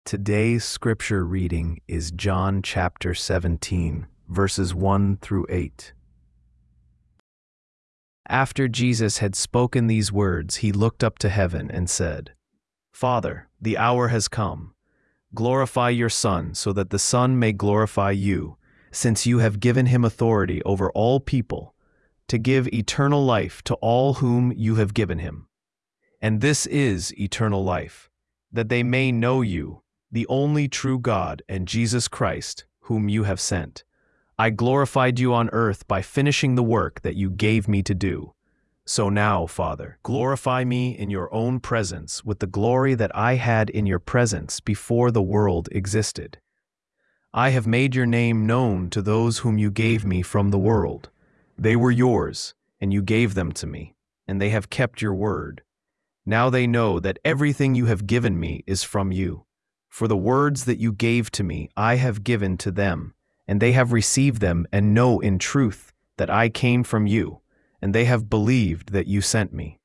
Today's scripture reading is John chapter 17, verses 1 through 8. After Jesus had spoken these words, he looked up to heaven and said, "Father, the hour has come. Glorify your Son, so that the Son may glorify you, since you have given him authority over all people, to give eternal life to all whom you have given him. And this is eternal life, that they may know you, the only true God, and Jesus Christ, whom you have sent. I glorified you on earth by finishing the work that you gave me to do. So now, Father, glorify me in your own presence with the glory that I had in your presence before the world existed. I have made your name known to those whom you gave me from the world. They were yours, and you gave them to me, and they have kept your word. Now they know that everything you have given me is from you. For the words that you gave to me I have given to them, and they have received them and know in truth that I came from you, and they have believed that you sent me.